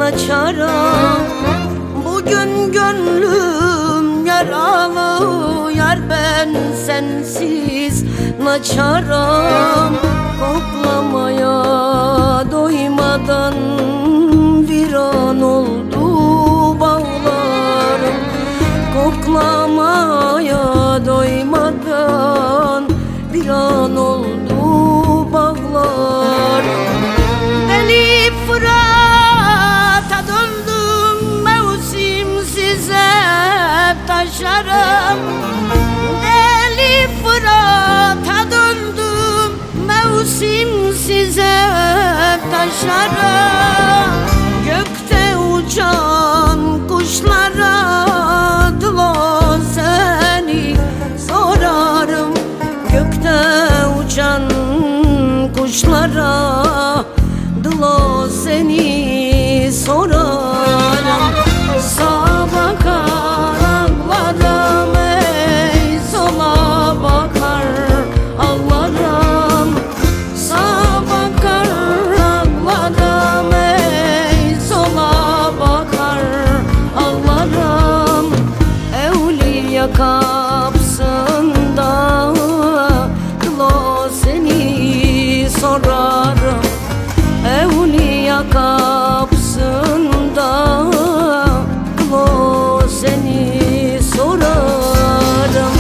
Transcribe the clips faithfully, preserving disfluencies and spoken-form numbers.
açarım. Bugün gönlüm yaralı, yar ben sensiz naçarım. Koklamaya doymadan viran oldu bağlarım. Koklamaya doymadan viran oldu bağlarım. Deli Fırat'a döndüm, mevsimsiz hep taşarım. Deli Fırat'a döndüm, mevsimsiz hep taşarım. Gökte uçan kuşlara dılo seni sorarım. Gökte uçan kuşlara dılo seni sorarım. Sağa bakar ağlarım, ey sola bakar ağlarım. Sağa bakar ağlarım, ey sola bakar ağlarım. Evliya kapsında dılo seni sorarım. Evliya kapsında dılo seni sorarım.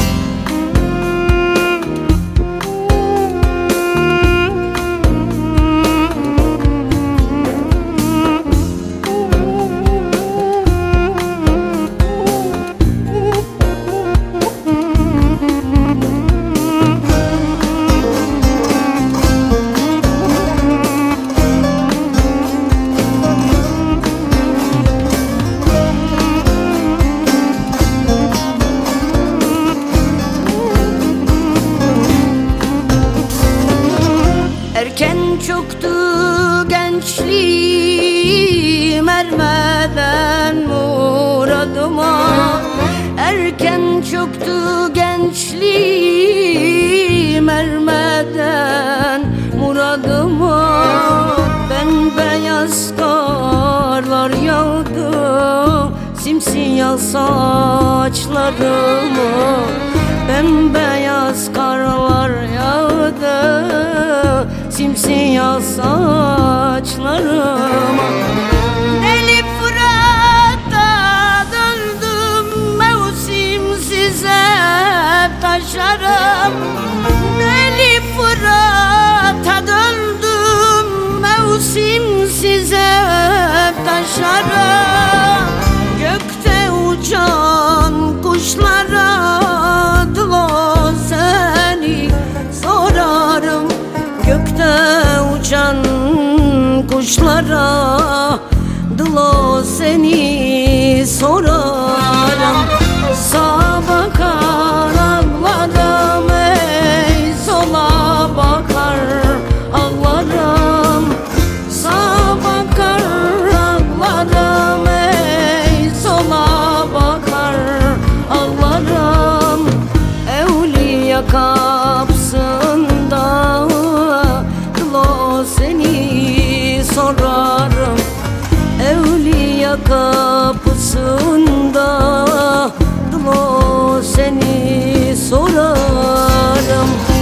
Erken çöktü gençliğim, ermeden muradıma. Erken çöktü gençliğim, ermeden muradıma. Bembeyaz karlar yağdı simsiyah saçlarıma. Bembeyaz karlar yağdı simsiyah saçlarıma. Deli Fırat'a döndüm, mevsimsiz hep taşarım. Deli Fırat'a döndüm, mevsimsiz hep taşarım. Gökte uçan kuşlara dılo seni sorarım. Gökte uçan kuşlara dılo seni sorarım. Sağa bakar ağlarım, ey sola bakar ağlarım. Sağa bakar ağlarım, ey sola bakar ağlarım. Evliya kapsında seni sorarım. Evliya kapısında dılo seni sorarım.